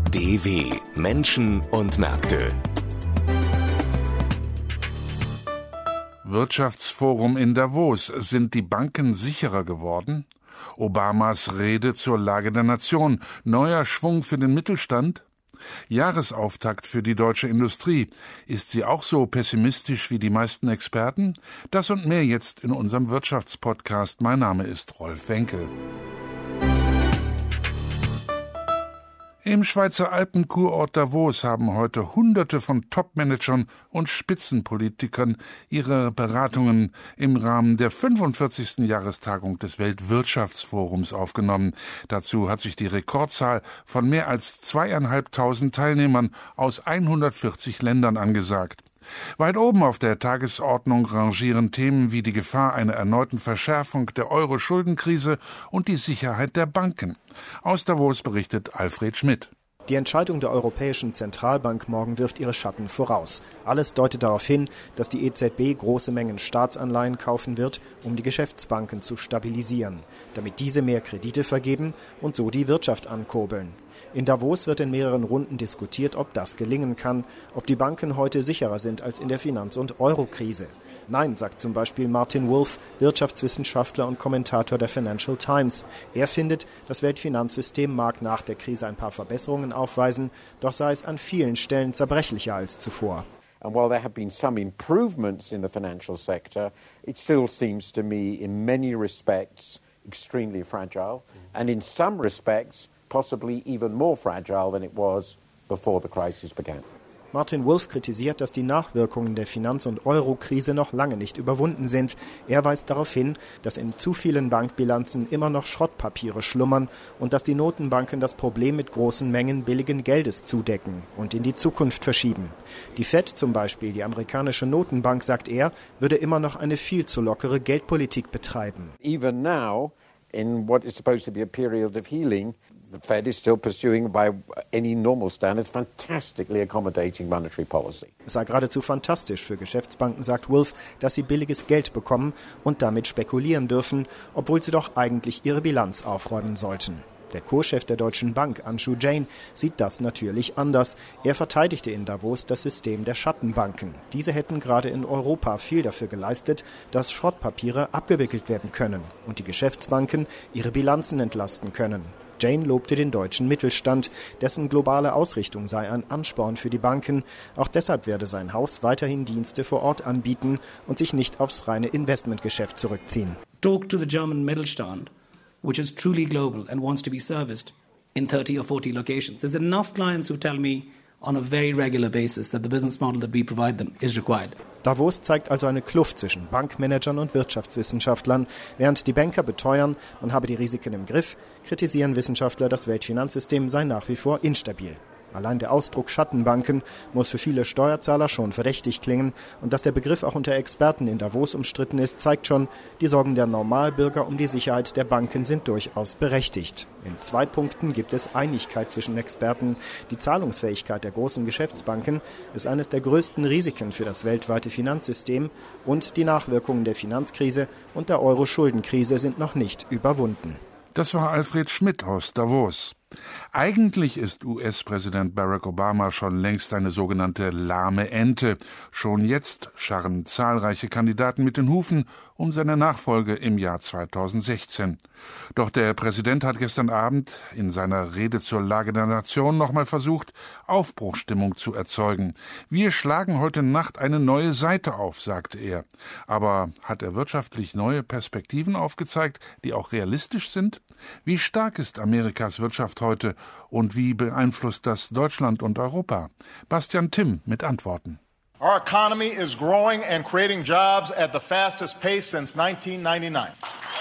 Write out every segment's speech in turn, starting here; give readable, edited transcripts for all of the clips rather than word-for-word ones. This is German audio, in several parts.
DW Menschen und Märkte. Wirtschaftsforum in Davos. Sind die Banken sicherer geworden? Obamas Rede zur Lage der Nation. Neuer Schwung für den Mittelstand? Jahresauftakt für die deutsche Industrie. Ist sie auch so pessimistisch wie die meisten Experten? Das und mehr jetzt in unserem Wirtschaftspodcast. Mein Name ist Rolf Wenkel. Im Schweizer Alpenkurort Davos haben heute Hunderte von Top-Managern und Spitzenpolitikern ihre Beratungen im Rahmen der 45. Jahrestagung des Weltwirtschaftsforums aufgenommen. Dazu hat sich die Rekordzahl von mehr als 2.500 Teilnehmern aus 140 Ländern angesagt. Weit oben auf der Tagesordnung rangieren Themen wie die Gefahr einer erneuten Verschärfung der Euro-Schuldenkrise und die Sicherheit der Banken. Aus Davos berichtet Alfred Schmidt. Die Entscheidung der Europäischen Zentralbank morgen wirft ihre Schatten voraus. Alles deutet darauf hin, dass die EZB große Mengen Staatsanleihen kaufen wird, um die Geschäftsbanken zu stabilisieren, damit diese mehr Kredite vergeben und so die Wirtschaft ankurbeln. In Davos wird in mehreren Runden diskutiert, ob das gelingen kann, ob die Banken heute sicherer sind als in der Finanz- und Euro-Krise. Nein, sagt zum Beispiel Martin Wolf, Wirtschaftswissenschaftler und Kommentator der Financial Times. Er findet, das Weltfinanzsystem mag nach der Krise ein paar Verbesserungen aufweisen, doch sei es an vielen Stellen zerbrechlicher als zuvor. And while there have been some improvements in the financial sector, it still seems to me in many respects extremely fragile and in some respects possibly even more fragile than it was before the crisis began. Martin Wolf kritisiert, dass die Nachwirkungen der Finanz- und Euro-Krise noch lange nicht überwunden sind. Er weist darauf hin, dass in zu vielen Bankbilanzen immer noch Schrottpapiere schlummern und dass die Notenbanken das Problem mit großen Mengen billigen Geldes zudecken und in die Zukunft verschieben. Die Fed zum Beispiel, die amerikanische Notenbank, sagt er, würde immer noch eine viel zu lockere Geldpolitik betreiben. Even now, in what is supposed to be a period of healing, the Fed is still pursuing, by any normal standards, fantastically accommodating monetary policy. Es sei geradezu fantastisch für Geschäftsbanken, sagt Wolf, dass sie billiges Geld bekommen und damit spekulieren dürfen, obwohl sie doch eigentlich ihre Bilanz aufräumen sollten. Der Co-Chef der Deutschen Bank, Anshu Jain, sieht das natürlich anders. Er verteidigte in Davos das System der Schattenbanken. Diese hätten gerade in Europa viel dafür geleistet, dass Schrottpapiere abgewickelt werden können und die Geschäftsbanken ihre Bilanzen entlasten können. Jain lobte den deutschen Mittelstand, dessen globale Ausrichtung sei ein Ansporn für die Banken. Auch deshalb werde sein Haus weiterhin Dienste vor Ort anbieten und sich nicht aufs reine Investmentgeschäft zurückziehen. Talk to the German Mittelstand, which is truly global and wants to be serviced in 30 or 40 locations. There's enough clients who tell me on a very regular basis that the business model that we provide them is required. Davos zeigt also eine Kluft zwischen Bankmanagern und Wirtschaftswissenschaftlern. Während die Banker beteuern, man habe die Risiken im Griff, kritisieren Wissenschaftler, das Weltfinanzsystem sei nach wie vor instabil. Allein der Ausdruck Schattenbanken muss für viele Steuerzahler schon verdächtig klingen. Und dass der Begriff auch unter Experten in Davos umstritten ist, zeigt schon, die Sorgen der Normalbürger um die Sicherheit der Banken sind durchaus berechtigt. In 2 Punkten gibt es Einigkeit zwischen Experten. Die Zahlungsfähigkeit der großen Geschäftsbanken ist eines der größten Risiken für das weltweite Finanzsystem und die Nachwirkungen der Finanzkrise und der Euro-Schuldenkrise sind noch nicht überwunden. Das war Alfred Schmidt aus Davos. Eigentlich ist US-Präsident Barack Obama schon längst eine sogenannte lahme Ente. Schon jetzt scharren zahlreiche Kandidaten mit den Hufen um seine Nachfolge im Jahr 2016. Doch der Präsident hat gestern Abend in seiner Rede zur Lage der Nation nochmal versucht, Aufbruchsstimmung zu erzeugen. Wir schlagen heute Nacht eine neue Seite auf, sagte er. Aber hat er wirtschaftlich neue Perspektiven aufgezeigt, die auch realistisch sind? Wie stark ist Amerikas Wirtschaft heute und wie beeinflusst das Deutschland und Europa? Bastian Timm mit Antworten. Our economy is growing and creating jobs at the fastest pace since 1999.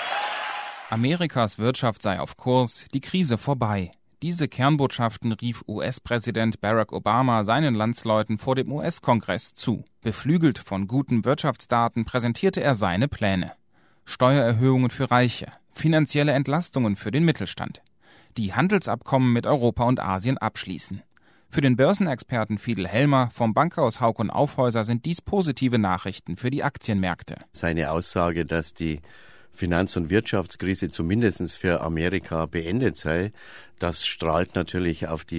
Amerikas Wirtschaft sei auf Kurs, die Krise vorbei. Diese Kernbotschaften rief US-Präsident Barack Obama seinen Landsleuten vor dem US-Kongress zu. Beflügelt von guten Wirtschaftsdaten präsentierte er seine Pläne. Steuererhöhungen für Reiche, finanzielle Entlastungen für den Mittelstand. Die Handelsabkommen mit Europa und Asien abschließen. Für den Börsenexperten Fiedel Helmer vom Bankhaus Hauck & Aufhäuser sind dies positive Nachrichten für die Aktienmärkte. Seine Aussage, dass die Finanz- und Wirtschaftskrise zumindest für Amerika beendet sei, das strahlt natürlich auf die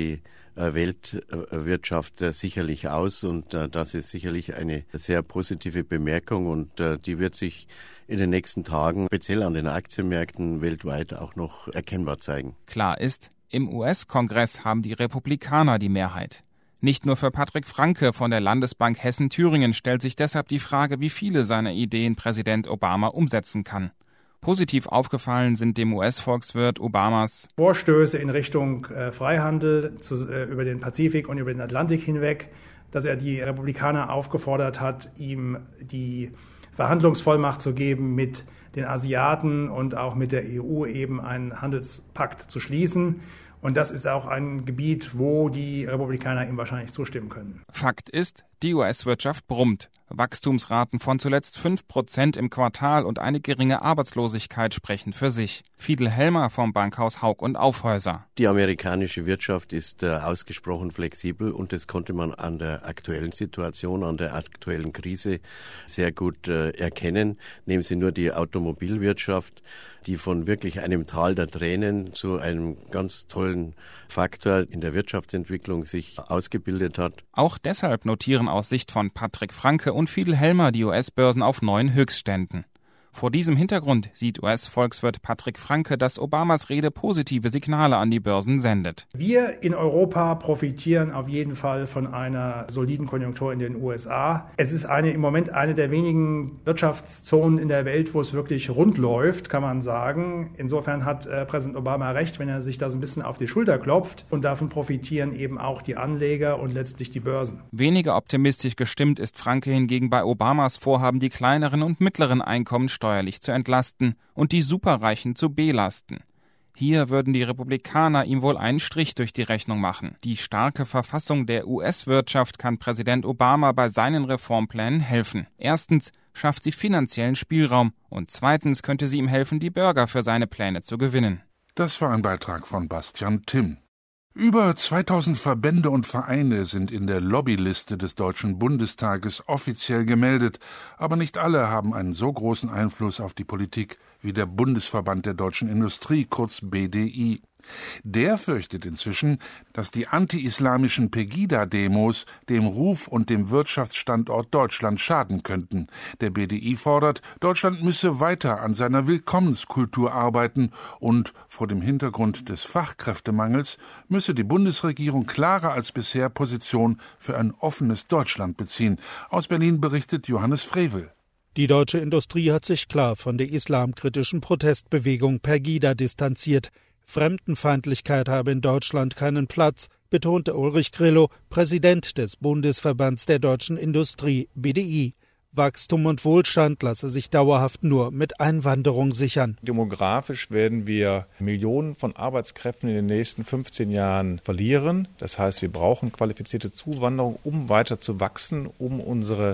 Weltwirtschaft sicherlich aus und das ist sicherlich eine sehr positive Bemerkung und die wird sich in den nächsten Tagen speziell an den Aktienmärkten weltweit auch noch erkennbar zeigen. Klar ist, im US-Kongress haben die Republikaner die Mehrheit. Nicht nur für Patrick Franke von der Landesbank Hessen-Thüringen stellt sich deshalb die Frage, wie viele seiner Ideen Präsident Obama umsetzen kann. Positiv aufgefallen sind dem US-Volkswirt Obamas Vorstöße in Richtung Freihandel über den Pazifik und über den Atlantik hinweg, dass er die Republikaner aufgefordert hat, ihm die Verhandlungsvollmacht zu geben, mit den Asiaten und auch mit der EU eben einen Handelspakt zu schließen. Und das ist auch ein Gebiet, wo die Republikaner ihm wahrscheinlich zustimmen können. Fakt ist, die US-Wirtschaft brummt. Wachstumsraten von zuletzt 5% im Quartal und eine geringe Arbeitslosigkeit sprechen für sich. Fiedel Helmer vom Bankhaus Hauck und Aufhäuser. Die amerikanische Wirtschaft ist ausgesprochen flexibel und das konnte man an der aktuellen Situation, an der aktuellen Krise sehr gut erkennen. Nehmen Sie nur die Automobilwirtschaft, die von wirklich einem Tal der Tränen zu einem ganz tollen Faktor in der Wirtschaftsentwicklung sich ausgebildet hat. Auch deshalb notieren aus Sicht von Patrick Franke und Fiedel Helmer die US-Börsen auf neuen Höchstständen. Vor diesem Hintergrund sieht US-Volkswirt Patrick Franke, dass Obamas Rede positive Signale an die Börsen sendet. Wir in Europa profitieren auf jeden Fall von einer soliden Konjunktur in den USA. Es ist im Moment eine der wenigen Wirtschaftszonen in der Welt, wo es wirklich rund läuft, kann man sagen. Insofern hat Präsident Obama recht, wenn er sich da so ein bisschen auf die Schulter klopft. Und davon profitieren eben auch die Anleger und letztlich die Börsen. Weniger optimistisch gestimmt ist Franke hingegen bei Obamas Vorhaben, die kleineren und mittleren Einkommen steuerlich zu entlasten und die Superreichen zu belasten. Hier würden die Republikaner ihm wohl einen Strich durch die Rechnung machen. Die starke Verfassung der US-Wirtschaft kann Präsident Obama bei seinen Reformplänen helfen. Erstens schafft sie finanziellen Spielraum und zweitens könnte sie ihm helfen, die Bürger für seine Pläne zu gewinnen. Das war ein Beitrag von Bastian Timm. Über 2000 Verbände und Vereine sind in der Lobbyliste des Deutschen Bundestages offiziell gemeldet, aber nicht alle haben einen so großen Einfluss auf die Politik wie der Bundesverband der deutschen Industrie, kurz BDI. Der fürchtet inzwischen, dass die anti-islamischen Pegida-Demos dem Ruf und dem Wirtschaftsstandort Deutschland schaden könnten. Der BDI fordert, Deutschland müsse weiter an seiner Willkommenskultur arbeiten und vor dem Hintergrund des Fachkräftemangels müsse die Bundesregierung klarer als bisher Position für ein offenes Deutschland beziehen. Aus Berlin berichtet Johannes Frevel. Die deutsche Industrie hat sich klar von der islamkritischen Protestbewegung Pegida distanziert. Fremdenfeindlichkeit habe in Deutschland keinen Platz, betonte Ulrich Grillo, Präsident des Bundesverbands der deutschen Industrie, BDI. Wachstum und Wohlstand lasse sich dauerhaft nur mit Einwanderung sichern. Demografisch werden wir Millionen von Arbeitskräften in den nächsten 15 Jahren verlieren. Das heißt, wir brauchen qualifizierte Zuwanderung, um weiter zu wachsen, um unsere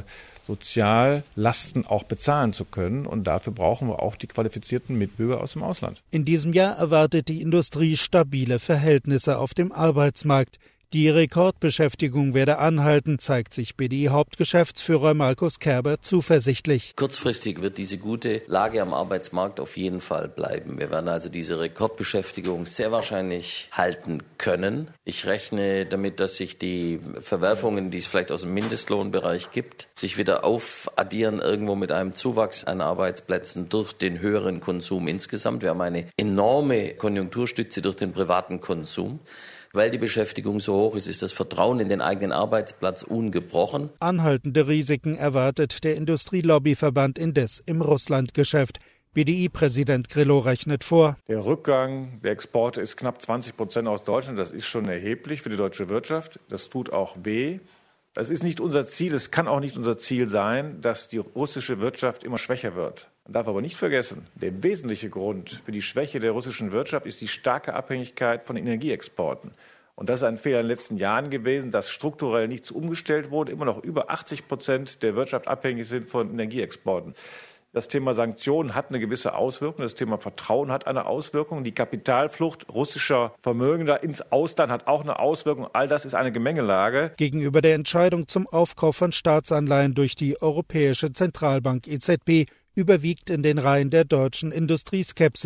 Soziallasten auch bezahlen zu können. Und dafür brauchen wir auch die qualifizierten Mitbürger aus dem Ausland. In diesem Jahr erwartet die Industrie stabile Verhältnisse auf dem Arbeitsmarkt. Die Rekordbeschäftigung werde anhalten, zeigt sich BDI-Hauptgeschäftsführer Markus Kerber zuversichtlich. Kurzfristig wird diese gute Lage am Arbeitsmarkt auf jeden Fall bleiben. Wir werden also diese Rekordbeschäftigung sehr wahrscheinlich halten können. Ich rechne damit, dass sich die Verwerfungen, die es vielleicht aus dem Mindestlohnbereich gibt, sich wieder aufaddieren irgendwo mit einem Zuwachs an Arbeitsplätzen durch den höheren Konsum insgesamt. Wir haben eine enorme Konjunkturstütze durch den privaten Konsum. Weil die Beschäftigung so hoch ist, ist das Vertrauen in den eigenen Arbeitsplatz ungebrochen. Anhaltende Risiken erwartet der Industrielobbyverband indes im Russlandgeschäft. BDI-Präsident Grillo rechnet vor. Der Rückgang der Exporte ist knapp 20% aus Deutschland. Das ist schon erheblich für die deutsche Wirtschaft. Das tut auch weh. Das ist nicht unser Ziel, es kann auch nicht unser Ziel sein, dass die russische Wirtschaft immer schwächer wird. Man darf aber nicht vergessen, der wesentliche Grund für die Schwäche der russischen Wirtschaft ist die starke Abhängigkeit von Energieexporten. Und das ist ein Fehler in den letzten Jahren gewesen, dass strukturell nichts umgestellt wurde, immer noch über 80% der Wirtschaft abhängig sind von Energieexporten. Das Thema Sanktionen hat eine gewisse Auswirkung, das Thema Vertrauen hat eine Auswirkung, die Kapitalflucht russischer Vermögender ins Ausland hat auch eine Auswirkung. All das ist eine Gemengelage. Gegenüber der Entscheidung zum Aufkauf von Staatsanleihen durch die Europäische Zentralbank EZB überwiegt in den Reihen der deutschen Industrie Skepsis.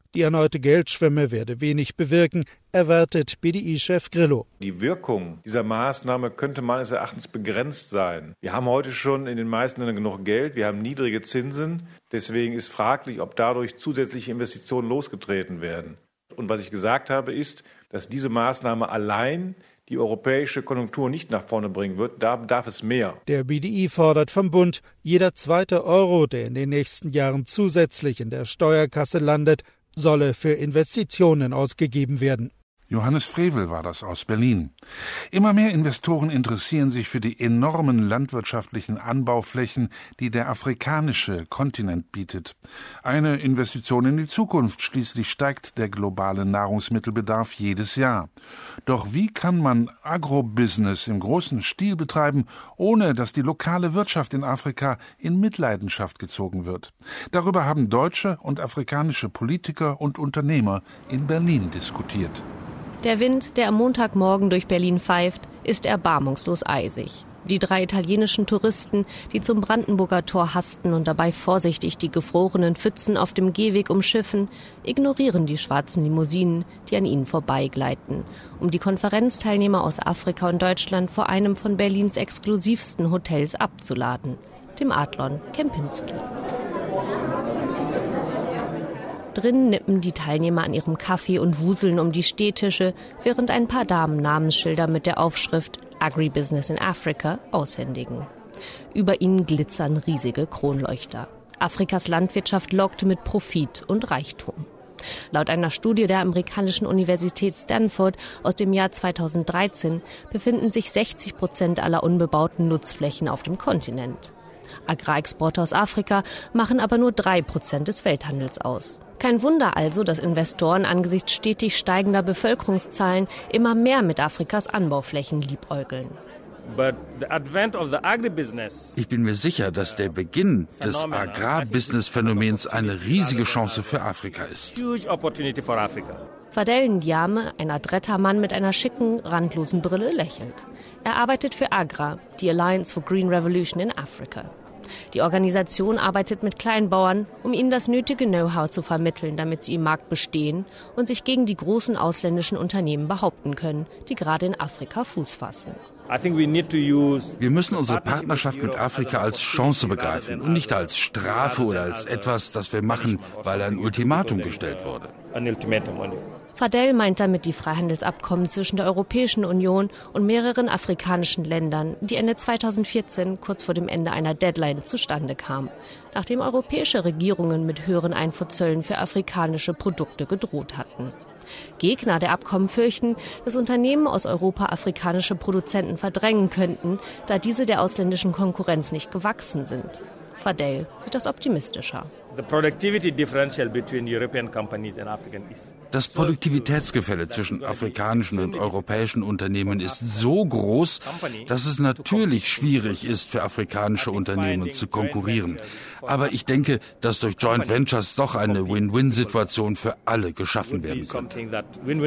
Die erneute Geldschwemme werde wenig bewirken, erwartet BDI-Chef Grillo. Die Wirkung dieser Maßnahme könnte meines Erachtens begrenzt sein. Wir haben heute schon in den meisten Ländern genug Geld, wir haben niedrige Zinsen. Deswegen ist fraglich, ob dadurch zusätzliche Investitionen losgetreten werden. Und was ich gesagt habe, ist, dass diese Maßnahme allein die europäische Konjunktur nicht nach vorne bringen wird. Da bedarf es mehr. Der BDI fordert vom Bund, jeder zweite Euro, der in den nächsten Jahren zusätzlich in der Steuerkasse landet, solle für Investitionen ausgegeben werden. Johannes Frevel war das aus Berlin. Immer mehr Investoren interessieren sich für die enormen landwirtschaftlichen Anbauflächen, die der afrikanische Kontinent bietet. Eine Investition in die Zukunft, schließlich steigt der globale Nahrungsmittelbedarf jedes Jahr. Doch wie kann man Agrobusiness im großen Stil betreiben, ohne dass die lokale Wirtschaft in Afrika in Mitleidenschaft gezogen wird? Darüber haben deutsche und afrikanische Politiker und Unternehmer in Berlin diskutiert. Der Wind, der am Montagmorgen durch Berlin pfeift, ist erbarmungslos eisig. Die 3 italienischen Touristen, die zum Brandenburger Tor hasten und dabei vorsichtig die gefrorenen Pfützen auf dem Gehweg umschiffen, ignorieren die schwarzen Limousinen, die an ihnen vorbeigleiten, um die Konferenzteilnehmer aus Afrika und Deutschland vor einem von Berlins exklusivsten Hotels abzuladen, dem Adlon Kempinski. Drin nippen die Teilnehmer an ihrem Kaffee und wuseln um die Stehtische, während ein paar Damen Namensschilder mit der Aufschrift Agribusiness in Africa aushändigen. Über ihnen glitzern riesige Kronleuchter. Afrikas Landwirtschaft lockt mit Profit und Reichtum. Laut einer Studie der amerikanischen Universität Stanford aus dem Jahr 2013 befinden sich 60% aller unbebauten Nutzflächen auf dem Kontinent. Agrarexporte aus Afrika machen aber nur 3% des Welthandels aus. Kein Wunder also, dass Investoren angesichts stetig steigender Bevölkerungszahlen immer mehr mit Afrikas Anbauflächen liebäugeln. Ich bin mir sicher, dass der Beginn des Agrarbusiness-Phänomens eine riesige Chance für Afrika ist. Fadel Ndiame, ein adretter Mann mit einer schicken, randlosen Brille, lächelt. Er arbeitet für AGRA, die Alliance for Green Revolution in Africa. Die Organisation arbeitet mit Kleinbauern, um ihnen das nötige Know-how zu vermitteln, damit sie im Markt bestehen und sich gegen die großen ausländischen Unternehmen behaupten können, die gerade in Afrika Fuß fassen. Wir müssen unsere Partnerschaft mit Afrika als Chance begreifen und nicht als Strafe oder als etwas, das wir machen, weil ein Ultimatum gestellt wurde. Fadel meint damit die Freihandelsabkommen zwischen der Europäischen Union und mehreren afrikanischen Ländern, die Ende 2014 kurz vor dem Ende einer Deadline zustande kamen, nachdem europäische Regierungen mit höheren Einfuhrzöllen für afrikanische Produkte gedroht hatten. Gegner der Abkommen fürchten, dass Unternehmen aus Europa afrikanische Produzenten verdrängen könnten, da diese der ausländischen Konkurrenz nicht gewachsen sind. Fadel sieht das optimistischer. Das Produktivitätsgefälle zwischen afrikanischen und europäischen Unternehmen ist so groß, dass es natürlich schwierig ist, für afrikanische Unternehmen zu konkurrieren. Aber ich denke, dass durch Joint Ventures doch eine Win-Win-Situation für alle geschaffen werden könnte.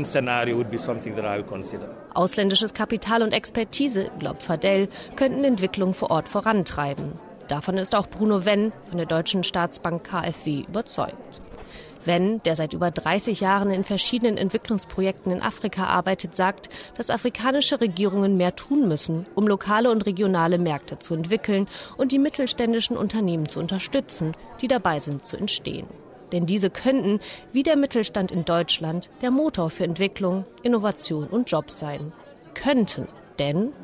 Ausländisches Kapital und Expertise, glaubt Fadel, könnten Entwicklung vor Ort vorantreiben. Davon ist auch Bruno Wenn von der deutschen Staatsbank KfW überzeugt. Wenn, der seit über 30 Jahren in verschiedenen Entwicklungsprojekten in Afrika arbeitet, sagt, dass afrikanische Regierungen mehr tun müssen, um lokale und regionale Märkte zu entwickeln und die mittelständischen Unternehmen zu unterstützen, die dabei sind zu entstehen. Denn diese könnten, wie der Mittelstand in Deutschland, der Motor für Entwicklung, Innovation und Jobs sein. Könnten, denn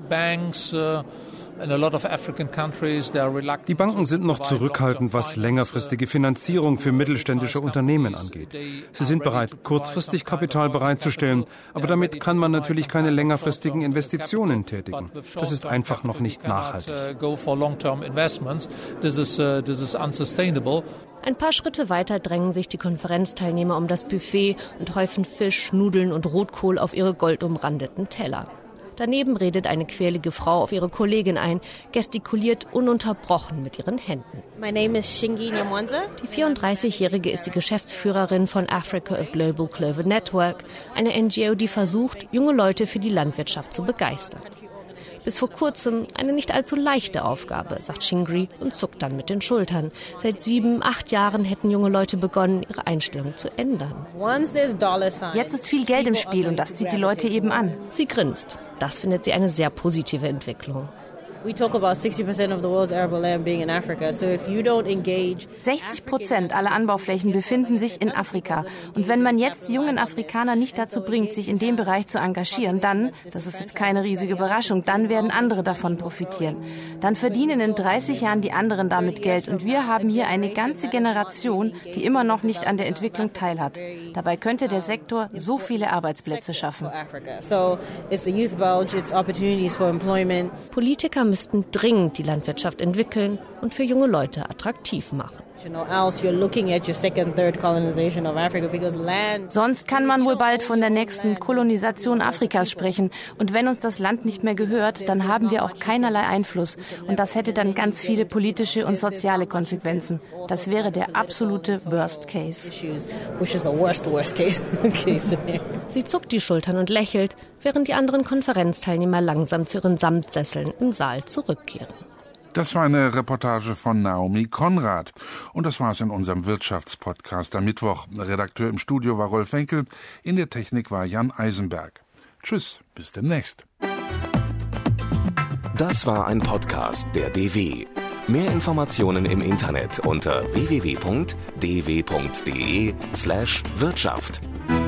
die Banken sind noch zurückhaltend, was längerfristige Finanzierung für mittelständische Unternehmen angeht. Sie sind bereit, kurzfristig Kapital bereitzustellen, aber damit kann man natürlich keine längerfristigen Investitionen tätigen. Das ist einfach noch nicht nachhaltig. Ein paar Schritte weiter drängen sich die Konferenzteilnehmer um das Buffet und häufen Fisch, Nudeln und Rotkohl auf ihre goldumrandeten Teller. Daneben redet eine quirlige Frau auf ihre Kollegin ein, gestikuliert ununterbrochen mit ihren Händen. Die 34-Jährige ist die Geschäftsführerin von Africa of Global Clover Network, eine NGO, die versucht, junge Leute für die Landwirtschaft zu begeistern. Bis vor kurzem eine nicht allzu leichte Aufgabe, sagt Shingri und zuckt dann mit den Schultern. Seit 7, 8 Jahren hätten junge Leute begonnen, ihre Einstellung zu ändern. Jetzt ist viel Geld im Spiel und das zieht die Leute eben an. Sie grinst. Das findet sie eine sehr positive Entwicklung. 60% aller Anbauflächen befinden sich in Afrika. Und wenn man jetzt die jungen Afrikaner nicht dazu bringt, sich in dem Bereich zu engagieren, dann, das ist jetzt keine riesige Überraschung, dann werden andere davon profitieren. Dann verdienen in 30 Jahren die anderen damit Geld. Und wir haben hier eine ganze Generation, die immer noch nicht an der Entwicklung teilhat. Dabei könnte der Sektor so viele Arbeitsplätze schaffen. Politiker müssten dringend die Landwirtschaft entwickeln und für junge Leute attraktiv machen. Sonst kann man wohl bald von der nächsten Kolonisation Afrikas sprechen. Und wenn uns das Land nicht mehr gehört, dann haben wir auch keinerlei Einfluss. Und das hätte dann ganz viele politische und soziale Konsequenzen. Das wäre der absolute Worst Case. Sie zuckt die Schultern und lächelt, während die anderen Konferenzteilnehmer langsam zu ihren Samtsesseln im Saal zurückkehren. Das war eine Reportage von Naomi Konrad. Und das war es in unserem Wirtschaftspodcast am Mittwoch. Redakteur im Studio war Rolf Wenkel, in der Technik war Jan Eisenberg. Tschüss, bis demnächst. Das war ein Podcast der DW. Mehr Informationen im Internet unter www.dw.de/Wirtschaft.